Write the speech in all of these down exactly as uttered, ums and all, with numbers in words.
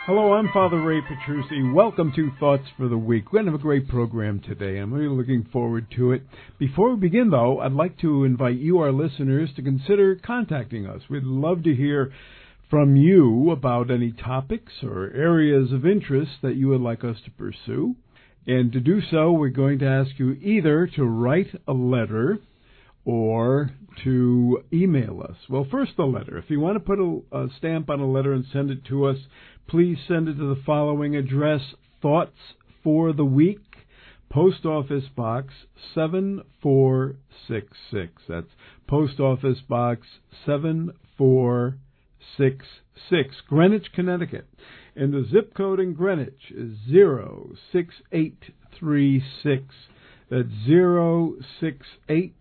Hello, I'm Father Ray Petrucci. Welcome to Thoughts for the Week. We're going to have a great program today. I'm really looking forward to it. Before we begin, though, I'd like to invite you, our listeners, to consider contacting us. We'd love to hear from you about any topics or areas of interest that you would like us to pursue. And to do so, we're going to ask you either to write a letter or to email us. Well, first the letter. If you want to put a, a stamp on a letter and send it to us, please send it to the following address: Thoughts for the Week, Post Office Box seven four six six. That's Post Office Box seven four six six, Greenwich, Connecticut. And the zip code in Greenwich is zero six eight three six. That's zero six eight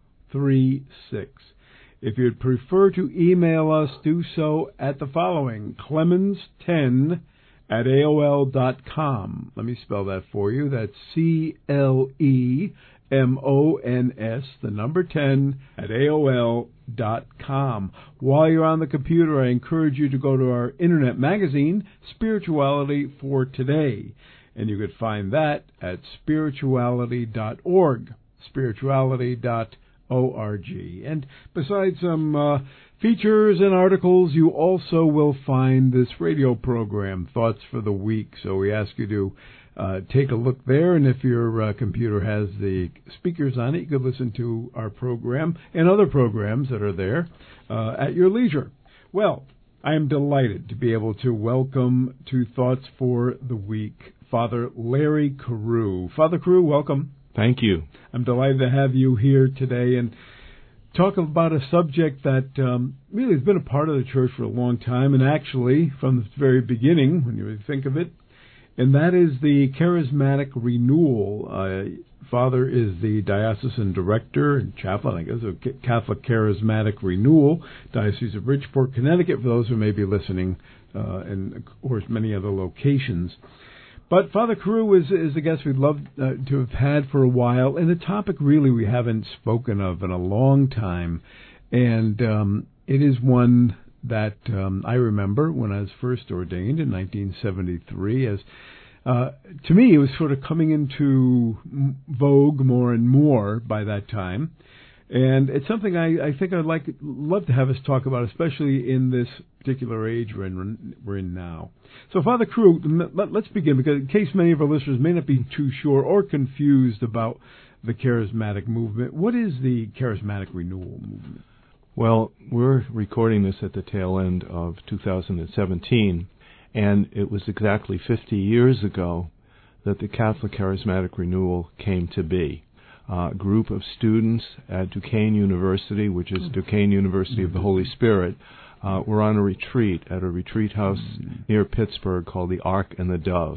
three six. If you'd prefer to email us, do so at the following: Clemens ten at A O L dot com. Let me spell that for you. That's C L E M O N S, the number ten, at A O L dot com. While you're on the computer, I encourage you to go to our internet magazine, Spirituality for Today. And you could find that at spirituality dot org. Spirituality dot org. And besides some uh, features and articles, you also will find this radio program, Thoughts for the Week. So we ask you to uh, take a look there, and if your uh, computer has the speakers on it, you could listen to our program and other programs that are there uh, at your leisure. Well, I am delighted to be able to welcome to Thoughts for the Week Father Larry Carew. Father Carew, welcome. Thank you. I'm delighted to have you here today and talk about a subject that um, really has been a part of the church for a long time, and actually from the very beginning, when you think of it, and that is the charismatic renewal. Uh, Father is the diocesan director and chaplain, I guess, of Catholic Charismatic Renewal, Diocese of Bridgeport, Connecticut, for those who may be listening, uh, and of course many other locations. But Father Carew is, is a guest we'd love uh, to have had for a while, and a topic really we haven't spoken of in a long time. And um, it is one that um, I remember when I was first ordained in nineteen seventy-three. As uh, to me, it was sort of coming into vogue more and more by that time. And it's something I, I think I'd like love to have us talk about, especially in this particular age we're in, we're in now. So, Father Carew, let, let's begin, because in case many of our listeners may not be too sure or confused about the charismatic movement, what is the charismatic renewal movement? Well, we're recording this at the tail end of two thousand seventeen, and it was exactly fifty years ago that the Catholic Charismatic Renewal came to be. Uh, group of students at Duquesne University, which is Duquesne University of the Holy Spirit, uh, were on a retreat at a retreat house near Pittsburgh called the Ark and the Dove.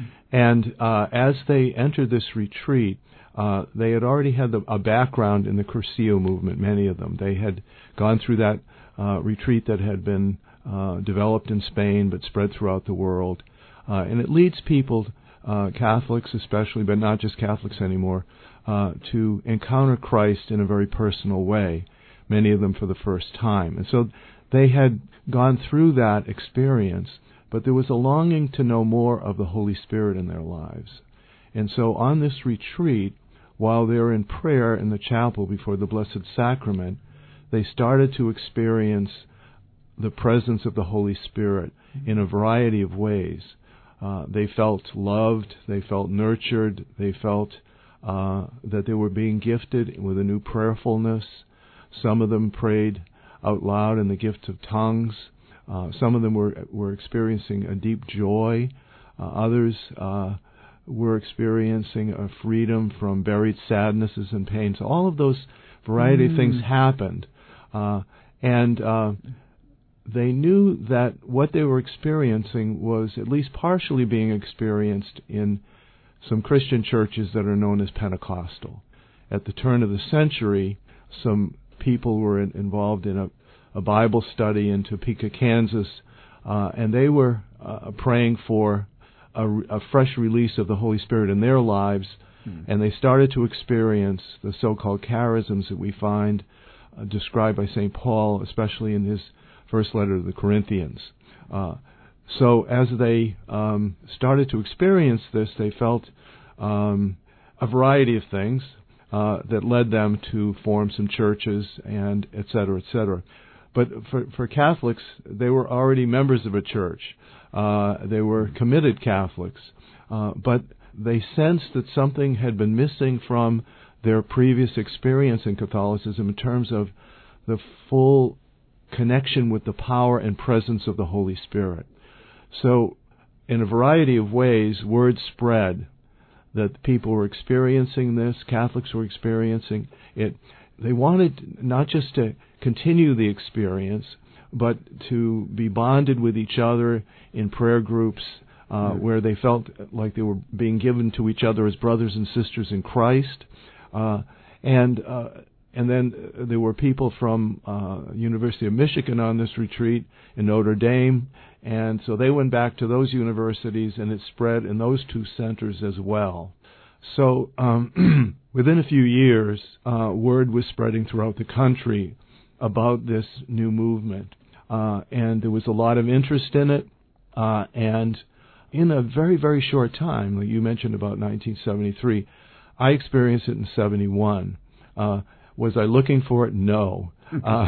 And uh, as they entered this retreat, uh, they had already had the, a background in the Cursillo movement, many of them. They had gone through that uh, retreat that had been uh, developed in Spain but spread throughout the world. Uh, and it leads people, uh, Catholics especially, but not just Catholics anymore, Uh, to encounter Christ in a very personal way, many of them for the first time. And so they had gone through that experience, but there was a longing to know more of the Holy Spirit in their lives. And so on this retreat, while they were in prayer in the chapel before the Blessed Sacrament, they started to experience the presence of the Holy Spirit in a variety of ways. Uh, they felt loved, they felt nurtured, they felt Uh, that they were being gifted with a new prayerfulness. Some of them prayed out loud in the gift of tongues. Uh, some of them were were experiencing a deep joy. Uh, others uh, were experiencing a freedom from buried sadnesses and pains. So all of those variety mm. of things happened. Uh, and uh, they knew that what they were experiencing was at least partially being experienced in some Christian churches that are known as Pentecostal. At the turn of the century, some people were in, involved in a, a Bible study in Topeka, Kansas, uh, and they were uh, praying for a, a fresh release of the Holy Spirit in their lives, hmm. and they started to experience the so-called charisms that we find uh, described by Saint Paul, especially in his first letter to the Corinthians. Uh, So as they um, started to experience this, they felt um, a variety of things uh, that led them to form some churches and et cetera, et cetera. But for, for Catholics, they were already members of a church. Uh, they were committed Catholics. Uh, but they sensed that something had been missing from their previous experience in Catholicism in terms of the full connection with the power and presence of the Holy Spirit. So, in a variety of ways, word spread that people were experiencing this, Catholics were experiencing it. They wanted not just to continue the experience, but to be bonded with each other in prayer groups uh, mm. where they felt like they were being given to each other as brothers and sisters in Christ. Uh, and uh, and then there were people from uh, University of Michigan on this retreat in Notre Dame, and so they went back to those universities, and it spread in those two centers as well. So um, within a few years, uh, word was spreading throughout the country about this new movement, uh, and there was a lot of interest in it, uh, and in a very, very short time, like you mentioned about nineteen seventy-three, I experienced it in seventy-one. Uh, was I looking for it? No. Uh,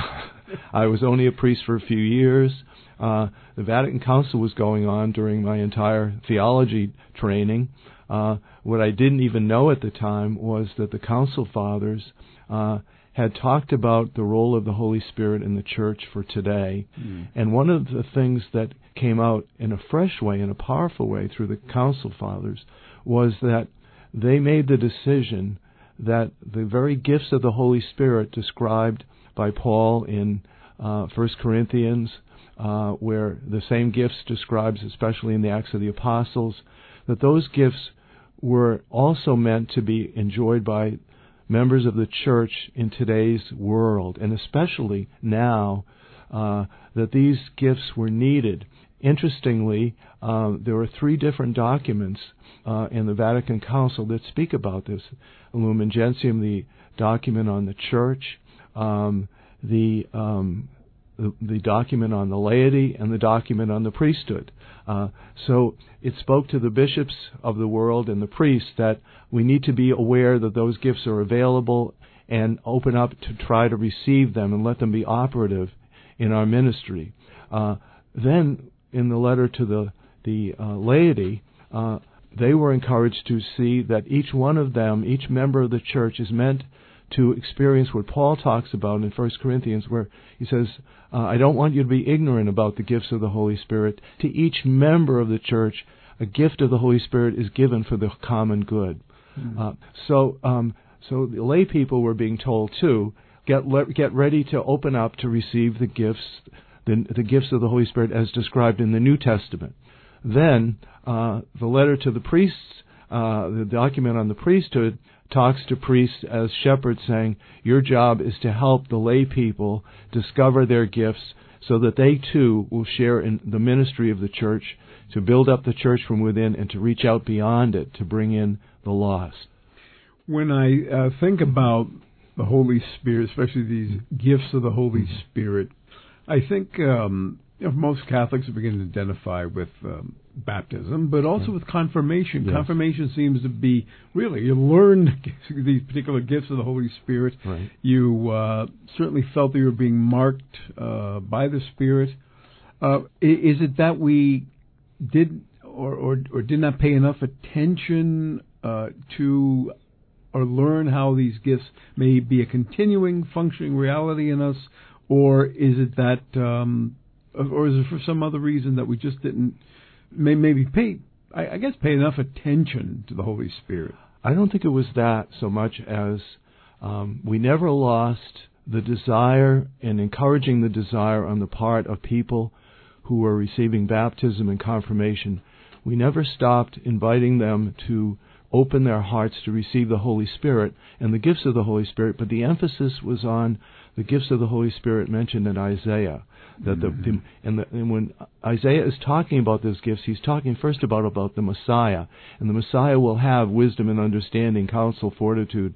I was only a priest for a few years. Uh, the Vatican Council was going on during my entire theology training. Uh, what I didn't even know at the time was that the Council Fathers uh, had talked about the role of the Holy Spirit in the Church for today. Mm. And one of the things that came out in a fresh way, in a powerful way through the Council Fathers, was that they made the decision that the very gifts of the Holy Spirit described by Paul in uh, First Corinthians, uh, where the same gifts describes, especially in the Acts of the Apostles, that those gifts were also meant to be enjoyed by members of the church in today's world, and especially now uh, that these gifts were needed. Interestingly, uh, there are three different documents uh, in the Vatican Council that speak about this. Lumen Gentium, the document on the church, um, the, um, the the document on the laity, and the document on the priesthood. Uh, so it spoke to the bishops of the world and the priests that we need to be aware that those gifts are available and open up to try to receive them and let them be operative in our ministry. Uh, then, in the letter to the the uh, laity, uh, they were encouraged to see that each one of them, each member of the church, is meant to experience what Paul talks about in First Corinthians, where he says, uh, I don't want you to be ignorant about the gifts of the Holy Spirit. To each member of the church, a gift of the Holy Spirit is given for the common good. Mm-hmm. Uh, so, um, so the lay people were being told too, get le- get ready to open up to receive the gifts, the, the gifts of the Holy Spirit as described in the New Testament. Then uh, the letter to the priests, uh, the document on the priesthood, talks to priests as shepherds, saying, your job is to help the lay people discover their gifts so that they too will share in the ministry of the church, to build up the church from within and to reach out beyond it, to bring in the lost. When I uh, think about the Holy Spirit, especially these gifts of the Holy Spirit, I think um, you know, most Catholics are beginning to identify with um, baptism, but also yeah. with confirmation. Yes. Confirmation seems to be, really, you learned these particular gifts of the Holy Spirit. Right. You uh, certainly felt that you were being marked uh, by the Spirit. Uh, is it that we did or, or, or did not pay enough attention uh, to or learn how these gifts may be a continuing, functioning reality in us, or is it that, um, or is it for some other reason that we just didn't may, maybe pay, I, I guess, pay enough attention to the Holy Spirit? I don't think it was that so much as um, we never lost the desire and encouraging the desire on the part of people who were receiving baptism and confirmation. We never stopped inviting them to open their hearts to receive the Holy Spirit and the gifts of the Holy Spirit, but the emphasis was on the gifts of the Holy Spirit mentioned in Isaiah. That the, the, and, the, and when Isaiah is talking about those gifts, he's talking first about, about the Messiah. And the Messiah will have wisdom and understanding, counsel, fortitude,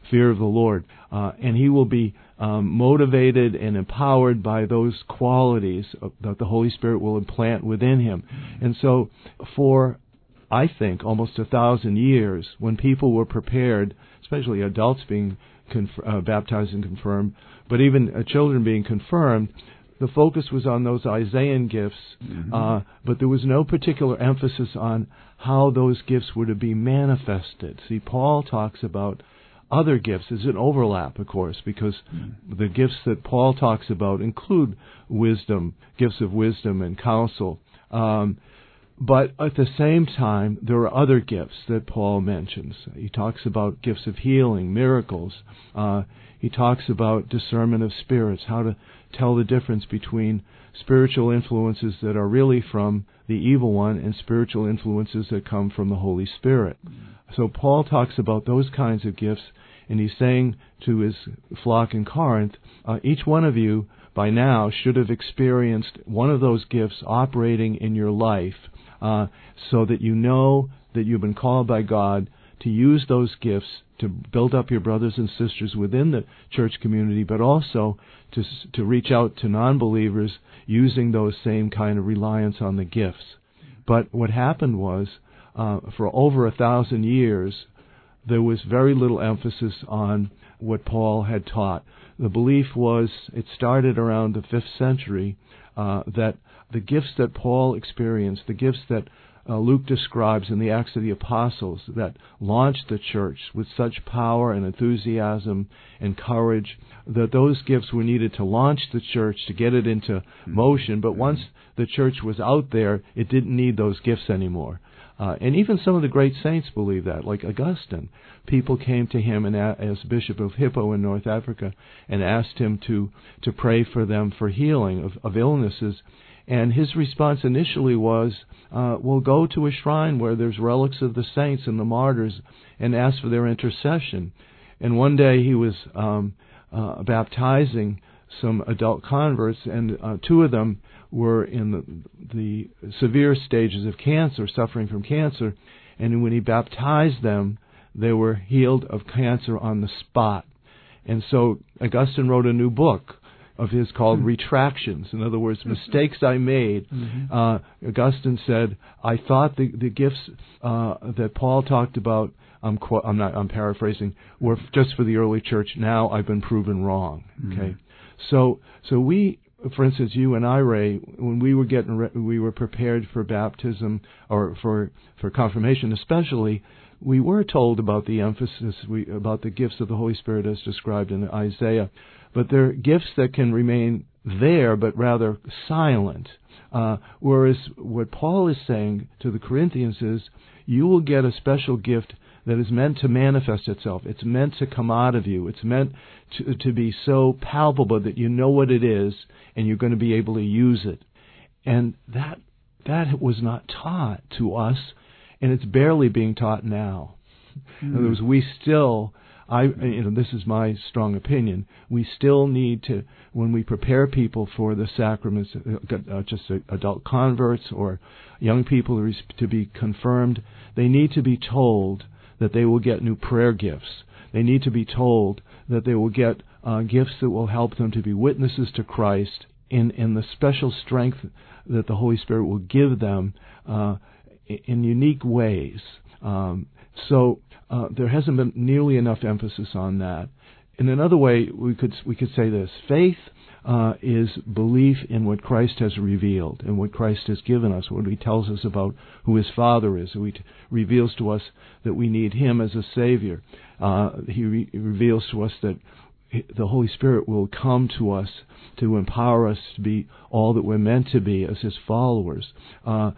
fear of the Lord. Uh, and he will be um, motivated and empowered by those qualities that the Holy Spirit will implant within him. And so for, I think, almost a thousand years, when people were prepared, especially adults being conf- uh, baptized and confirmed, but even uh, children being confirmed, the focus was on those Isaiah gifts, mm-hmm. uh, but there was no particular emphasis on how those gifts were to be manifested. See, Paul talks about other gifts. There's an overlap, of course, because mm-hmm. the gifts that Paul talks about include wisdom, gifts of wisdom and counsel. Um, but at the same time, there are other gifts that Paul mentions. He talks about gifts of healing, miracles. Uh, he talks about discernment of spirits, how to tell the difference between spiritual influences that are really from the evil one and spiritual influences that come from the Holy Spirit. Mm-hmm. So Paul talks about those kinds of gifts, and he's saying to his flock in Corinth, uh, each one of you by now should have experienced one of those gifts operating in your life, uh, so that you know that you've been called by God to use those gifts to build up your brothers and sisters within the church community, but also to to reach out to non-believers using those same kind of reliance on the gifts. But what happened was, uh, for over a thousand years, there was very little emphasis on what Paul had taught. The belief was, it started around the fifth century, uh, that the gifts that Paul experienced, the gifts that Uh, Luke describes in the Acts of the Apostles that launched the church with such power and enthusiasm and courage, that those gifts were needed to launch the church, to get it into motion. But once the church was out there, it didn't need those gifts anymore. Uh, and even some of the great saints believed that, like Augustine. People came to him and a- as Bishop of Hippo in North Africa and asked him to, to pray for them for healing of, of illnesses. And his response initially was, uh, well, go to a shrine where there's relics of the saints and the martyrs and ask for their intercession. And one day he was um, uh, baptizing some adult converts, and uh, two of them were in the, the severe stages of cancer, suffering from cancer. And when he baptized them, they were healed of cancer on the spot. And so Augustine wrote a new book of his called mm-hmm. Retractions. In other words, mistakes I made. Mm-hmm. Uh, Augustine said, I thought the, the gifts uh, that Paul talked about, I'm, qu- I'm not, I'm paraphrasing, were just for the early church. Now I've been proven wrong. Mm-hmm. Okay, so so we, for instance, you and I, Ray, when we were getting, re- we were prepared for baptism or for for confirmation, especially. We were told about the emphasis, we, about the gifts of the Holy Spirit as described in Isaiah, but they're gifts that can remain there, but rather silent. Uh, whereas what Paul is saying to the Corinthians is, you will get a special gift that is meant to manifest itself. It's meant to come out of you. It's meant to, to be so palpable that you know what it is, and you're going to be able to use it. And that that was not taught to us. And it's barely being taught now. Mm. In other words, we still, I, you know, this is my strong opinion, we still need to, when we prepare people for the sacraments, uh, just adult converts or young people to be confirmed, they need to be told that they will get new prayer gifts. They need to be told that they will get uh, gifts that will help them to be witnesses to Christ in, in the special strength that the Holy Spirit will give them uh, in unique ways. Um, so uh, there hasn't been nearly enough emphasis on that. In another way, we could we could say this: faith uh, is belief in what Christ has revealed and what Christ has given us, what He tells us about who His Father is, who He t- reveals to us that we need Him as a Savior. Uh, he re- reveals to us that the Holy Spirit will come to us to empower us to be all that we're meant to be as His followers. Uh,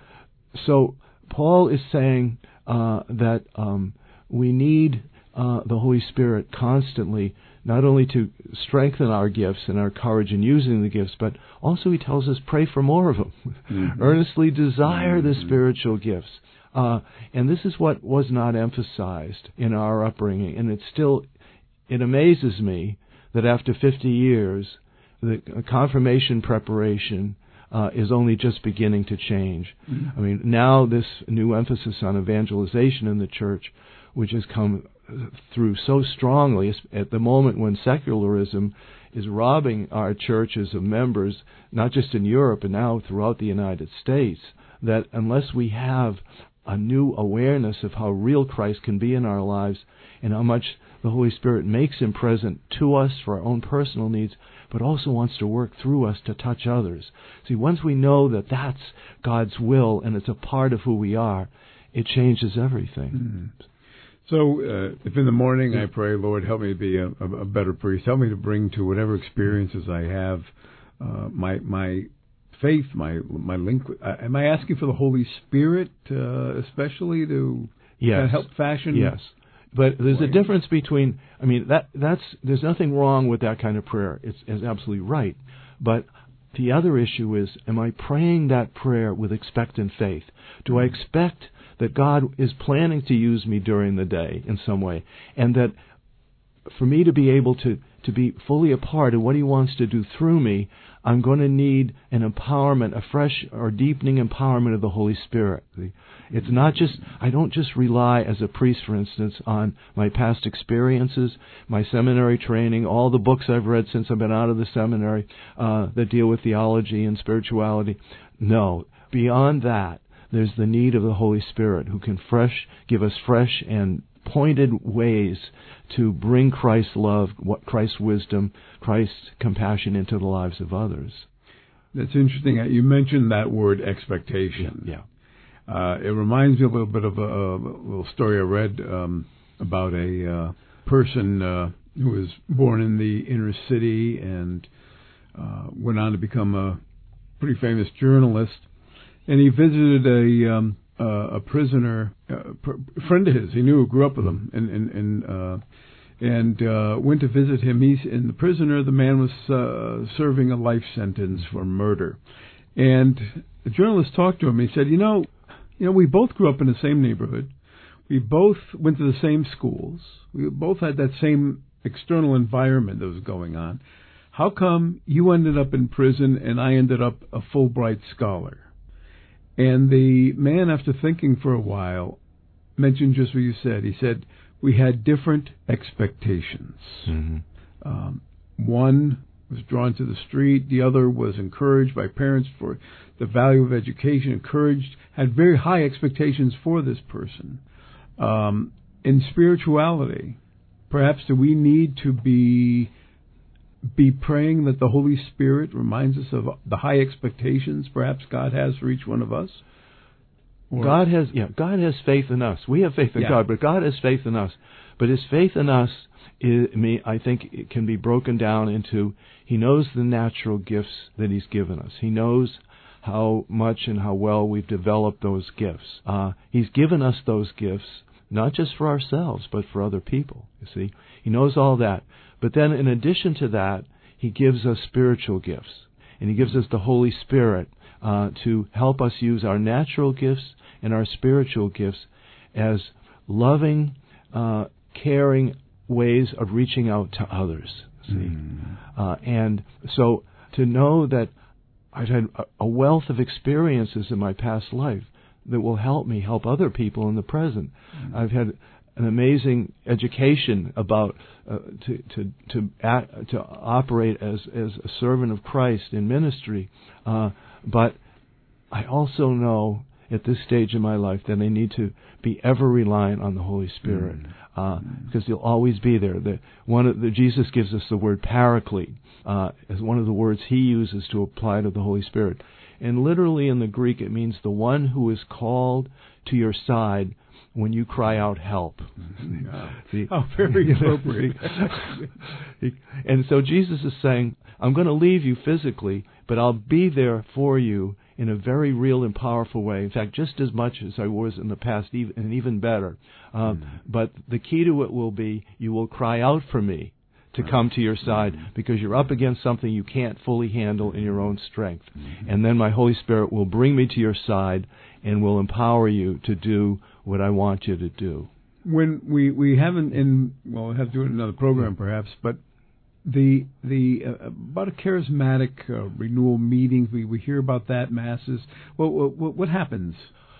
so Paul is saying uh, that um, we need uh, the Holy Spirit constantly, not only to strengthen our gifts and our courage in using the gifts, but also he tells us pray for more of them. Mm-hmm. Earnestly desire mm-hmm. the spiritual gifts. Uh, and this is what was not emphasized in our upbringing. And it still, it amazes me that after fifty years, the confirmation preparation Uh, is only just beginning to change. Mm-hmm. I mean, now this new emphasis on evangelization in the church, which has come through so strongly at the moment when secularism is robbing our churches of members, not just in Europe and now throughout the United States, that unless we have a new awareness of how real Christ can be in our lives and how much the Holy Spirit makes Him present to us for our own personal needs, but also wants to work through us to touch others. See, once we know that that's God's will and it's a part of who we are, it changes everything. Mm. So uh, if in the morning I pray, Lord, help me to be a, a, a better priest, help me to bring to whatever experiences I have uh, my my faith, my my link. With, uh, am I asking for the Holy Spirit, uh, especially to yes. kind of help fashion? Yes. But there's way. a difference between, I mean, that that's there's nothing wrong with that kind of prayer. It's, it's absolutely right. But the other issue is, am I praying that prayer with expectant faith? Do I expect that God is planning to use me during the day in some way, and that for me to be able to, to be fully a part of what He wants to do through me, I'm going to need an empowerment, a fresh or deepening empowerment of the Holy Spirit. It's not just, I don't just rely as a priest, for instance, on my past experiences, my seminary training, all the books I've read since I've been out of the seminary uh, that deal with theology and spirituality. No, beyond that, there's the need of the Holy Spirit who can fresh give us fresh and pointed ways to bring Christ's love, Christ's wisdom, Christ's compassion into the lives of others. That's interesting. You mentioned that word expectation. Yeah. Uh, it reminds me a little bit of a, a little story I read um, about a uh, person uh, who was born in the inner city and uh, went on to become a pretty famous journalist. And he visited a um, uh, a prisoner, uh, a friend of his. He knew, grew up with him, and and and, uh, and uh, went to visit him. He's in the prisoner. The man was uh, serving a life sentence for murder, and the journalist talked to him. He said, "You know, you know, we both grew up in the same neighborhood. We both went to the same schools. We both had that same external environment that was going on. How come you ended up in prison and I ended up a Fulbright scholar?" And the man, after thinking for a while, mentioned just what you said. He said, we had different expectations. Mm-hmm. Um, one was drawn to the street. The other was encouraged by parents for the value of education, encouraged, had very high expectations for this person. Um, in spirituality, perhaps do we need to be be praying that the Holy Spirit reminds us of the high expectations perhaps God has for each one of us? Or God has, yeah, God has faith in us. We have faith in yeah. God, but God has faith in us. But His faith in us, is, I think, it can be broken down into He knows the natural gifts that He's given us. He knows how much and how well we've developed those gifts. Uh, he's given us those gifts not just for ourselves, but for other people. You see, He knows all that. But then in addition to that, He gives us spiritual gifts. And He gives us the Holy Spirit uh, to help us use our natural gifts and our spiritual gifts as loving, uh, caring ways of reaching out to others. See? Mm. Uh, and so to know that I've had a wealth of experiences in my past life that will help me help other people in the present. Mm. I've had an amazing education about uh, to to to act, to operate as as a servant of Christ in ministry, uh, but I also know at this stage in my life that I need to be ever reliant on the Holy Spirit, mm. uh, because He'll always be there. The one of the Jesus gives us the word paraclete uh, as one of the words He uses to apply to the Holy Spirit, and literally in the Greek it means the one who is called to your side when you cry out help. Yeah. See, oh, very appropriate. And so Jesus is saying, I'm going to leave you physically, but I'll be there for you in a very real and powerful way. In fact, just as much as I was in the past, even, and even better. Um, mm-hmm. But the key to it will be, you will cry out for me to right. come to your side, mm-hmm. because you're up against something you can't fully handle in your own strength. Mm-hmm. And then my Holy Spirit will bring me to your side and will empower you to do what I want you to do. When we, we haven't, in, well, we'll have to do it in another program perhaps, but the the uh, about a charismatic uh, renewal meetings, we, we hear about that, masses. What, what, what happens?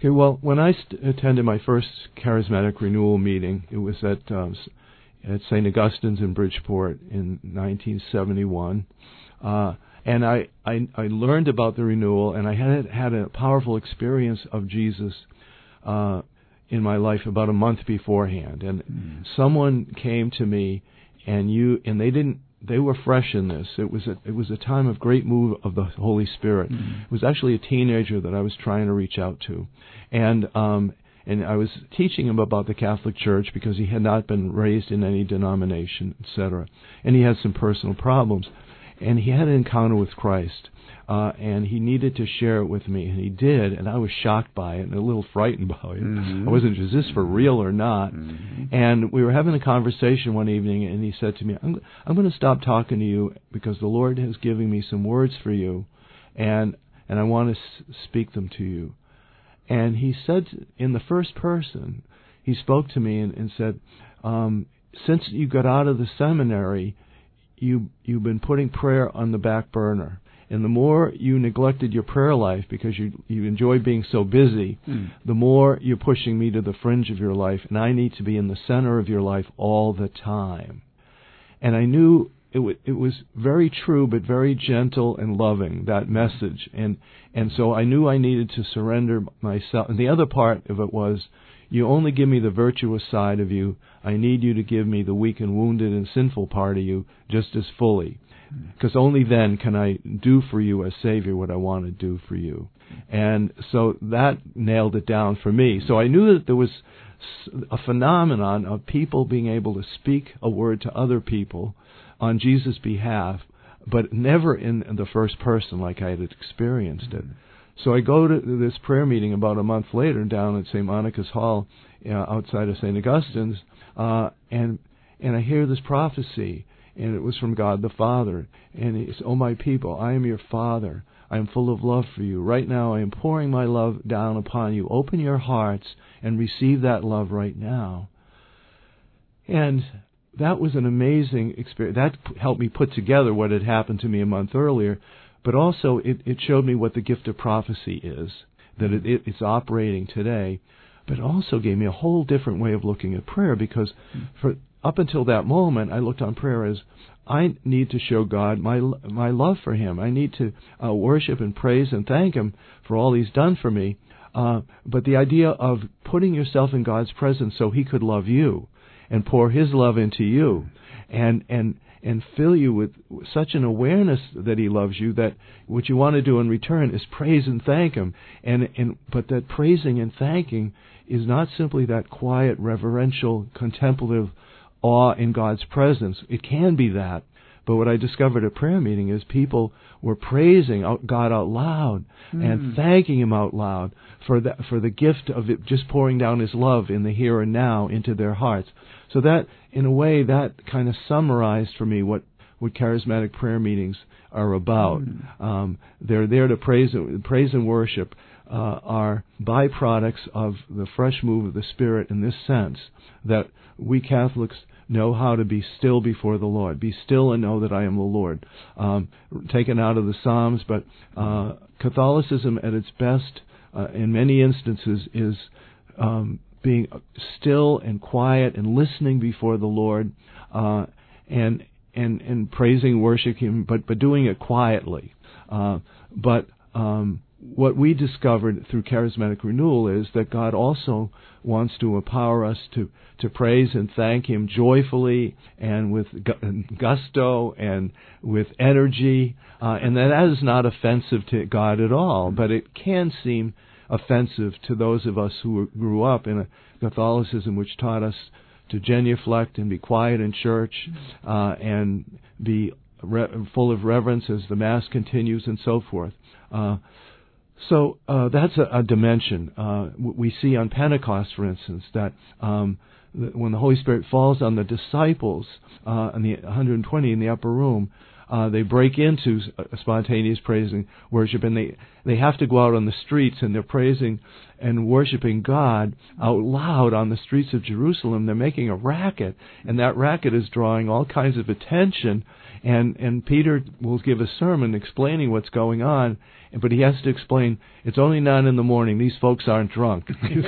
Okay, well, when I st- attended my first charismatic renewal meeting, it was at um, at Saint Augustine's in Bridgeport in nineteen seventy-one, uh, and I, I I learned about the renewal, and I had had a powerful experience of Jesus uh, in my life about a month beforehand, and mm. someone came to me, and you and they didn't. They were fresh in this. It was a, it was a time of great move of the Holy Spirit. Mm-hmm. It was actually a teenager that I was trying to reach out to, and um, and I was teaching him about the Catholic Church because he had not been raised in any denomination, et cetera. And he had some personal problems, and he had an encounter with Christ, uh, and he needed to share it with me, and he did, and I was shocked by it and a little frightened by it. Mm-hmm. I wasn't, is this for real or not? Mm-hmm. And we were having a conversation one evening, and he said to me, I'm, I'm going to stop talking to you because the Lord has given me some words for you, and and I want to s- speak them to you. And he said in the first person, he spoke to me and, and said, um, since you got out of the seminary, you, you've been putting prayer on the back burner. And the more you neglected your prayer life because you you enjoy being so busy, mm. the more you're pushing me to the fringe of your life, and I need to be in the center of your life all the time. And I knew it, w- it was very true, but very gentle and loving, that message. And and so I knew I needed to surrender myself. And the other part of it was, you only give me the virtuous side of you. I need you to give me the weak and wounded and sinful part of you just as fully. Because only then can I do for you as Savior what I want to do for you. And so that nailed it down for me. So I knew that there was a phenomenon of people being able to speak a word to other people on Jesus' behalf, but never in the first person like I had experienced it. So I go to this prayer meeting about a month later down at Saint Monica's Hall uh, outside of Saint Augustine's, uh, and and I hear this prophecy. And it was from God the Father. And he says, "Oh, my people, I am your Father. I am full of love for you. Right now I am pouring my love down upon you. Open your hearts and receive that love right now." And that was an amazing experience. That helped me put together what had happened to me a month earlier. But also it, it showed me what the gift of prophecy is, that it, it, it's operating today. But it also gave me a whole different way of looking at prayer, because for up until that moment, I looked on prayer as, I need to show God my my love for Him. I need to uh, worship and praise and thank Him for all He's done for me. Uh, but the idea of putting yourself in God's presence so He could love you and pour His love into you and and and fill you with such an awareness that He loves you that what you want to do in return is praise and thank Him. And and but that praising and thanking is not simply that quiet, reverential, contemplative awe in God's presence. It can be that, but what I discovered at prayer meeting is people were praising God out loud mm. and thanking Him out loud for the, for the gift of it, just pouring down His love in the here and now into their hearts. So that, in a way, that kind of summarized for me what, what charismatic prayer meetings are about. Mm. Um, they're there to praise, praise and worship uh, are byproducts of the fresh move of the Spirit in this sense, that we Catholics know how to be still before the Lord. Be still and know that I am the Lord. Um, taken out of the Psalms, but uh, Catholicism at its best, uh, in many instances, is um, being still and quiet and listening before the Lord, uh, and and and praising, worshiping Him, but but doing it quietly. Uh, but um, what we discovered through charismatic renewal is that God also wants to empower us to, to praise and thank Him joyfully and with gusto and with energy, uh, and that, that is not offensive to God at all, but it can seem offensive to those of us who grew up in a Catholicism which taught us to genuflect and be quiet in church uh, and be re- full of reverence as the Mass continues and so forth. Uh, So uh, that's a, a dimension. Uh, we see on Pentecost, for instance, that um, the, when the Holy Spirit falls on the disciples, uh, and the one hundred twenty in the upper room, Uh, they break into s- spontaneous praising worship, and they, they have to go out on the streets, and they're praising and worshiping God out loud on the streets of Jerusalem. They're making a racket, and that racket is drawing all kinds of attention. And, and Peter will give a sermon explaining what's going on, but he has to explain, it's only nine in the morning, these folks aren't drunk.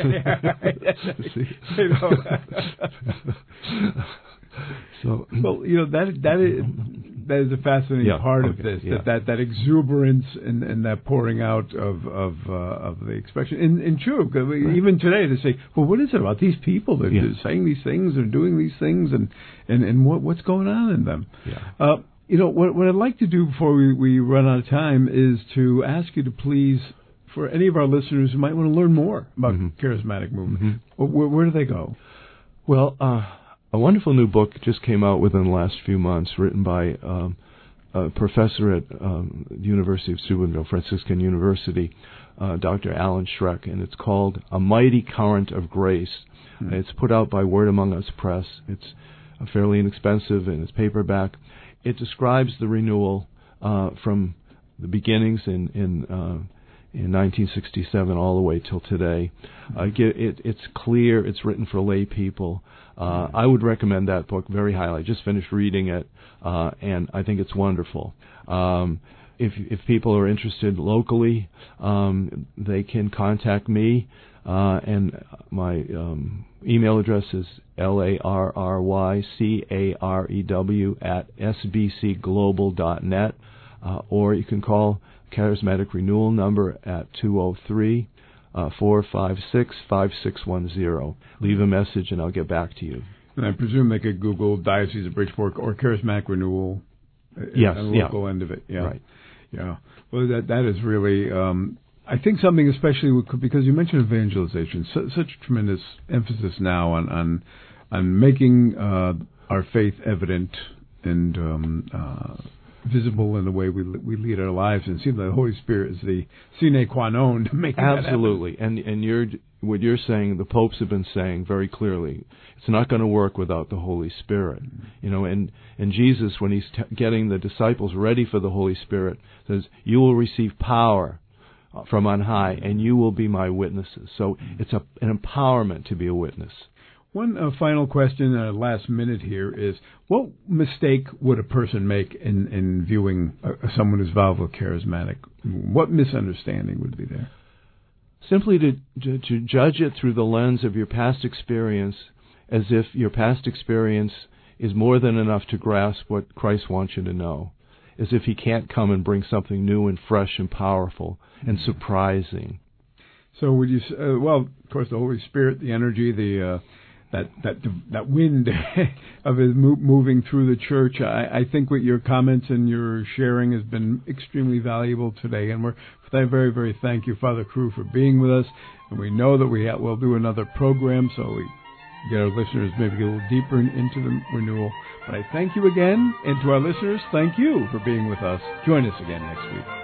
So, well, you know, that that is that is a fascinating yeah, part okay, of this. Yeah. That, that that exuberance and, and that pouring out of of uh, of the expression. And, and true, right. Even today they say, well, what is it about these people that yeah. are saying these things and doing these things, and and, and what what's going on in them? Yeah. Uh, you know, what what I'd like to do before we, we run out of time is to ask you to please, for any of our listeners who might want to learn more about mm-hmm. charismatic movement, mm-hmm. where, where do they go? Well, uh, a wonderful new book just came out within the last few months, written by um, a professor at um, the University of Steubenville, Franciscan University, uh, Doctor Alan Schreck, and it's called A Mighty Current of Grace. Mm-hmm. It's put out by Word Among Us Press. It's uh, fairly inexpensive, and it's paperback. It describes the renewal uh, from the beginnings in in, uh, in nineteen sixty-seven all the way till today. Uh, it, it, it's clear. It's written for lay people. Uh, I would recommend that book very highly. I just finished reading it, uh, and I think it's wonderful. Um, if if people are interested locally, um, they can contact me, uh, and my um, email address is L A R R Y C A R E W at S B C global dot net, uh, or you can call Charismatic Renewal number at two oh three, four five six, five six one zero. Leave a message and I'll get back to you. And I presume they could Google Diocese of Bridgeport or Charismatic Renewal. Yes, the local yeah. end of it. Yeah. Right. Yeah. Well, that that is really, um, I think something especially with, because you mentioned evangelization, su- such tremendous emphasis now on on, on making uh, our faith evident and um, uh, visible in the way we we lead our lives, and it seems like the Holy Spirit is the sine qua non to make that absolutely. And and you're what you're saying, the popes have been saying very clearly, it's not going to work without the Holy Spirit. Mm-hmm. You know, and and Jesus, when he's t- getting the disciples ready for the Holy Spirit, says, "You will receive power from on high, and you will be my witnesses." So mm-hmm. it's a, an empowerment to be a witness. One uh, final question, uh, last minute here, is what mistake would a person make in, in viewing uh, someone who's vowed charismatic? What misunderstanding would be there? Simply to, to, to judge it through the lens of your past experience, as if your past experience is more than enough to grasp what Christ wants you to know, as if he can't come and bring something new and fresh and powerful and surprising. So would you, uh, well, of course, the Holy Spirit, the energy, the... Uh, That that that wind of it moving through the church. I, I think what your comments and your sharing has been extremely valuable today, and we're very very thank you, Father Crew, for being with us. And we know that we have, we'll do another program, so we get our listeners maybe get a little deeper in, into the renewal. But I thank you again, and to our listeners, thank you for being with us. Join us again next week.